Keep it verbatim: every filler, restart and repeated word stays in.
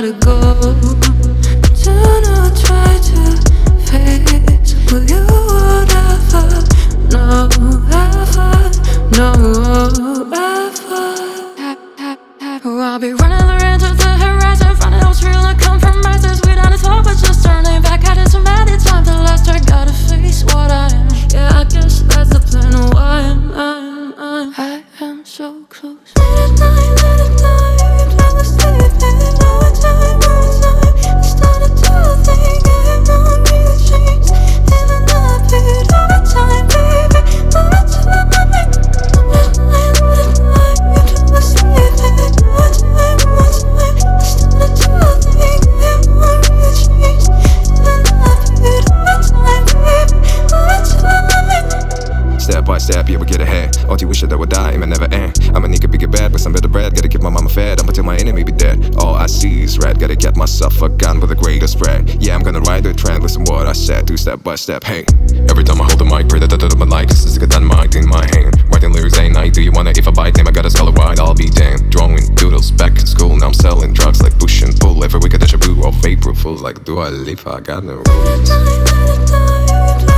gotta go. Do not try to face. Will you ever, no, ever, no, ever? I'll be running the range of the horizon, finding what's real and compromises. We done it all, but just turning back at it so many times. The last I gotta face what I am. Yeah, I guess that's the plan. Why am I, I'm, I am so close. Late at night, late at night, never sleeping. All time, all time. I started to think I am not real change. Even a bit all the time, baby. All the time. Late at night, late at night, never sleeping. All time, all time. I started to think I am not real change. Even a bit all the time, baby. All the time. Step by step, yeah, we get ahead. All you wish that I would die, it may never end. I'ma need to be get bad with some better bread. Gotta keep my mama fed, I'ma till my enemy be dead. All I see is red, gotta get myself a gun with a greater spread. Yeah, I'm gonna ride the trend, listen what I said, do step by step, hey. Every time I hold the mic, pray that the third of my life, this is a dynamite in my hand. Writing lyrics ain't night, do you wanna, if I bite them, I got a skull wide, I'll be damned. Drawing doodles back in school, now I'm selling drugs like push and pull. Every week I deja vu of April fools like, do I live? I got no rules.